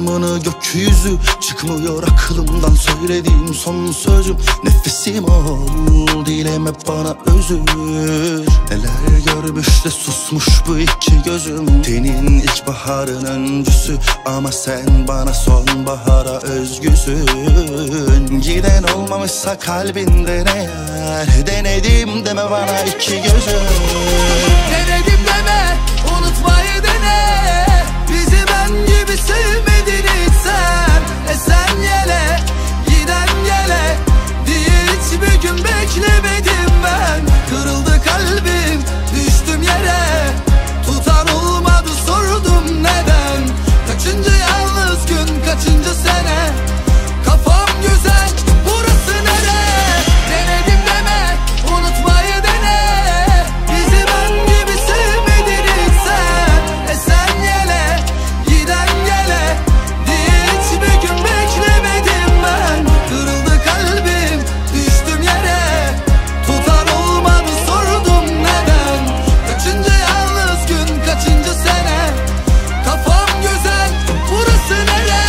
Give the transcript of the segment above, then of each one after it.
anlamını gökyüzü. Çıkmıyor aklımdan söylediğim son sözüm. Nefesim ol, dilim hep bana özür. Neler görmüş de susmuş bu iki gözüm. Tenin ilkbaharın öncüsü ama sen bana sonbahara özgüsün. Giden olmamışsa kalbinden eğer, denedim deme bana iki gözüm. Denedim deme, unutmayı dene. Bizi ben gibi sevmedin hiç sen. Esen yele, giden gele diye hiçbir gün beklemedim ben. Kırıldı kalbim, düştüm yere. Tutan olmadı, sordum neden. Kaçıncı yalnız gün, kaçıncı sene. Kafam güzel, burası nere? Denedim deme, unutmayı dene. Bizi ben gibi sevmedin hiç sen. Esen yele, giden gele diye hiçbir gün beklemedim ben. Kırıldı kalbim, düştüm yere. Tutan olmadı, sordum neden. Kaçıncı yalnız gün, kaçıncı sene. Kafam güzel, burası nere?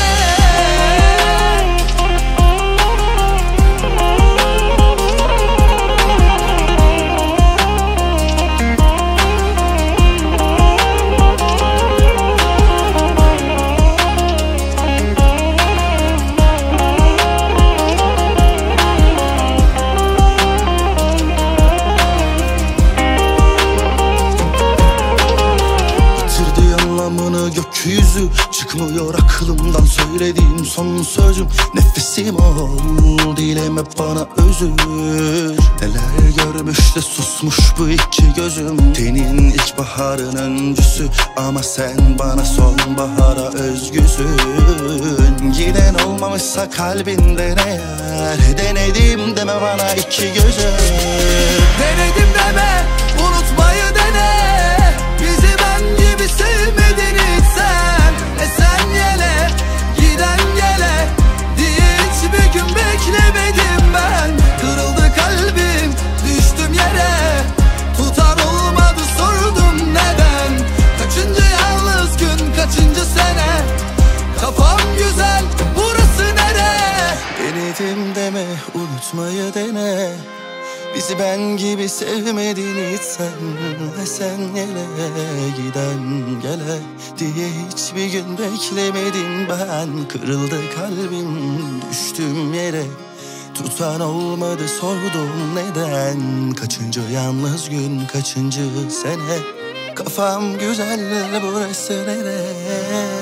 Yitirdi anlamını gökyüzü. Çıkmıyor aklımdan söylediğim son sözüm. Nefesim ol, dilim hep bana özür. Neler görmüş de susmuş bu iki gözüm. Tenin ilkbaharın öncüsü ama sen bana sonbahara özgüsün. Giden olmamışsa kalbinden eğer, denedim deme bana iki gözüm. Denedim deme, unutmayı dene. Bizi ben gibi sevmedin hiç sen. Esen yele, giden gele diye hiçbir gün beklemedim ben. Kırıldı kalbim, düştüm yere. Tutan olmadı, sordum neden. Kaçıncı yalnız gün, kaçıncı sene. Kafam güzel, burası nere? Denedim deme, unutmayı dene. Bizi ben gibi sevmedin hiç sen. Esen yele, giden gele diye hiçbir gün beklemedim ben. Kırıldı kalbim, düştüm yere. Tutan olmadı, sordum neden. Kaçıncı yalnız gün, kaçıncı sene. Kafam güzel, burası nere?